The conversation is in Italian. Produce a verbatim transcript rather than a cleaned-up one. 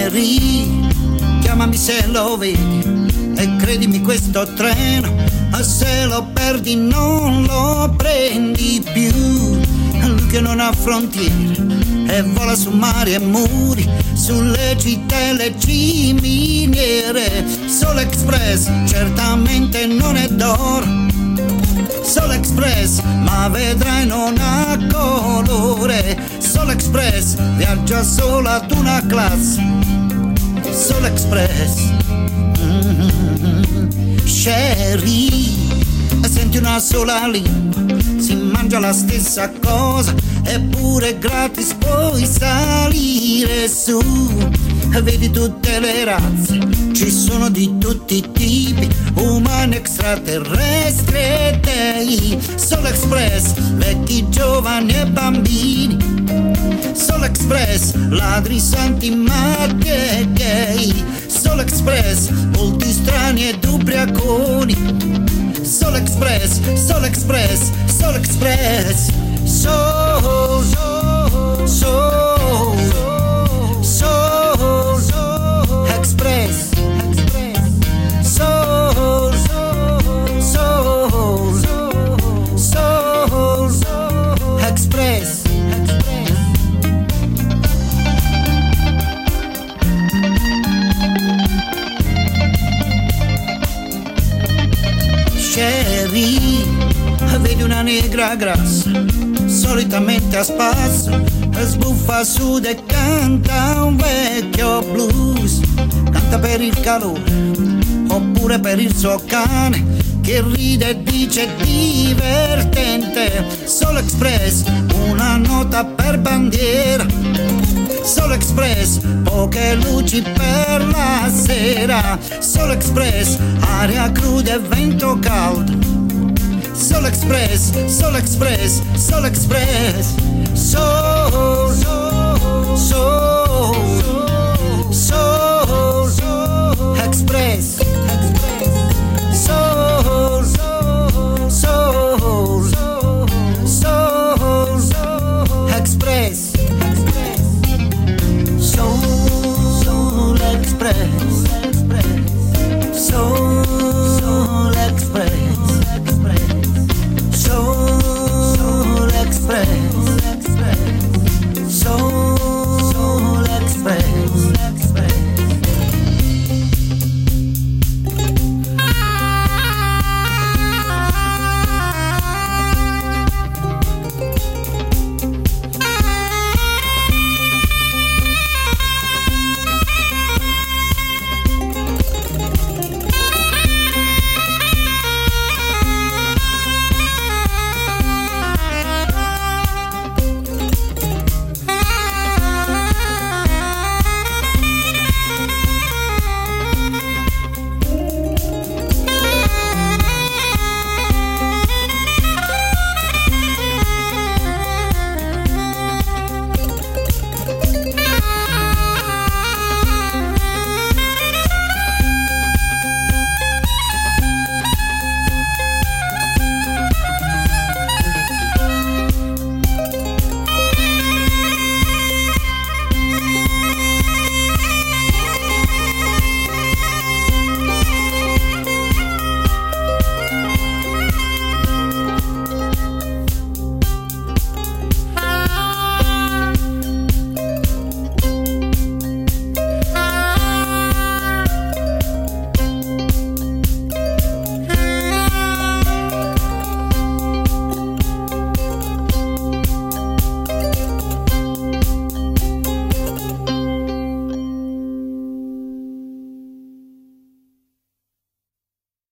Sherry, chiamami se lo vedi e credimi questo treno, se lo perdi non lo prendi più. Lui che non ha frontiere e vola su mari e muri, sulle città e le ciminiere. Solo Express certamente non è d'oro, Solo Express ma vedrai non ha colore. Solo Express viaggia solo ad una classe, Solo Express. Mm-hmm. Sherry, senti una sola lingua, si mangia la stessa cosa, eppure gratis puoi salire su. Vedi tutte le razze, ci sono di tutti i tipi, umani, extraterrestri e dei. Solo Express, vecchi, giovani e bambini. Solo Express, ladri, santi, matti e gay. Solo Express, molti strani ed ubriaconi. Solo Express, Solo Express, Solo Express. Soul, soul, soul, soul, soul, Express, soul, soul, soul, soul, Express. Sherry, vedi una negra grassa, solitamente a spasso, sbuffa su e canta un vecchio blues. Canta per il calore, oppure per il suo cane, che ride e dice divertente. Solo Express, una nota per bandiera. Solo Express, poche luci per la sera. Solo Express, aria cruda e vento caldo. Solo Express, Solo Express, Solo Express. Soul, soul, soul.